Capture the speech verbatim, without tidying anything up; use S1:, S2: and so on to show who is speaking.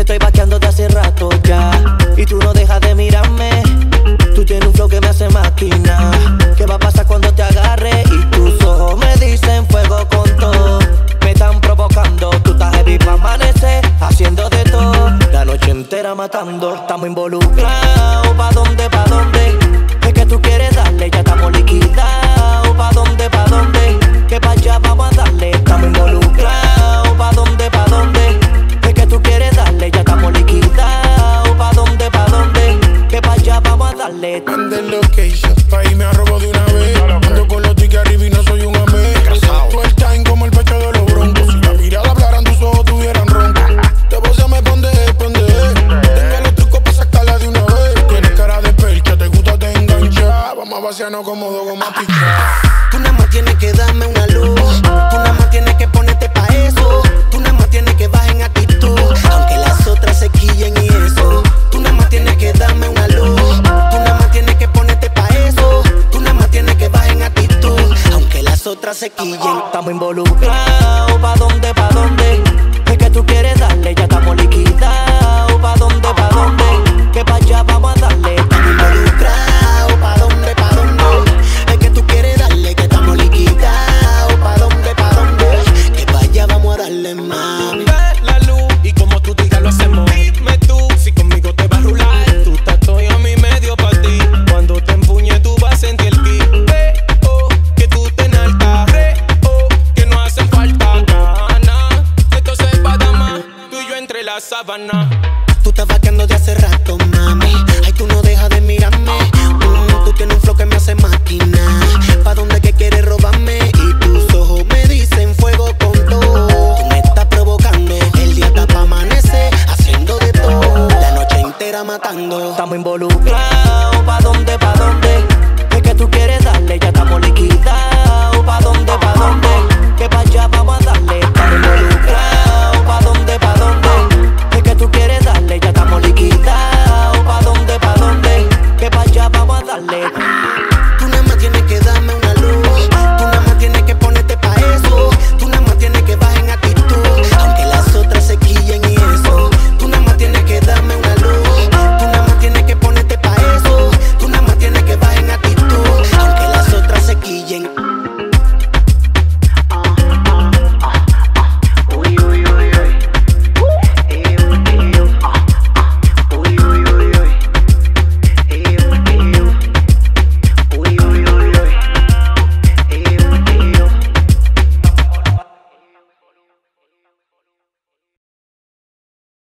S1: estoy vaqueando de hace rato ya y tú no dejas de mirarme. Tú tienes un flow que me hace máquina. ¿Qué va a pasar cuando te agarre? Y tus ojos me dicen fuego con todo. Me están provocando, tú estás heavy pa' amanecer, haciendo de todo, la noche entera matando. Estamos involucrados, ¿pa' dónde, pa' dónde? Es que tú quieres darle, ya estamos liquidados. ¿Pa' dónde, pa' dónde? Que pa' allá vamos a darle. Estamos involucrados, ¿pa' dónde, pa' dónde? Es que tú quieres darle, ya estamos liquidados. ¿Pa' dónde, pa' dónde? Que pa' allá vamos a darle.
S2: Manda el location, pa' ahí me arrobo de una vez. Ando con los tickets arriba y no soy un amé. Tú el time como el pecho de los broncos. Si la mirada hablaran, tus ojos tuvieran ronco. Te voy a me pende, pende. Tengo los trucos pa' sacarla de una vez. Tienes cara de percha, te gusta, te engancha. Vamos a vaciarnos como dos gomas picadas.
S3: Tú nada más tienes que darme una luz. Tú nada más tienes que ponerte pa' eso. Tú nada más tienes que bajar en actitud, aunque las otras se quillen y eso. Tú nada más tienes que darme una luz. Tú nada más tienes que ponerte pa' eso. Tú nada más tienes que bajar en actitud, aunque las otras se quillen.
S1: Estamos involucrados, ¿pa' dónde, pa' dónde? Es que tú quieres darle, ya estamos liquidados. ¿Pa' dónde, pa' dónde? Que pa' allá vamos a darle.
S3: Estamos involucrados, ¿pa' dónde, pa' dónde? Es que tú quieres darle, que estamos liquidados. ¿Pa' dónde, pa' dónde? Que pa' allá vamos a darle, mami.
S4: Ve la luz y como tú digas lo hacemos. Dime tú si conmigo te vas a rular. Tú estás estoy a mi medio pa' ti. Cuando te empuñe tú vas a sentir el ki. Veo que tú te enaltas. Creo que no hacen falta ganas. Esto se va a dar más, tú y yo entre la sábana.
S3: Tú estás vaqueando de hace rato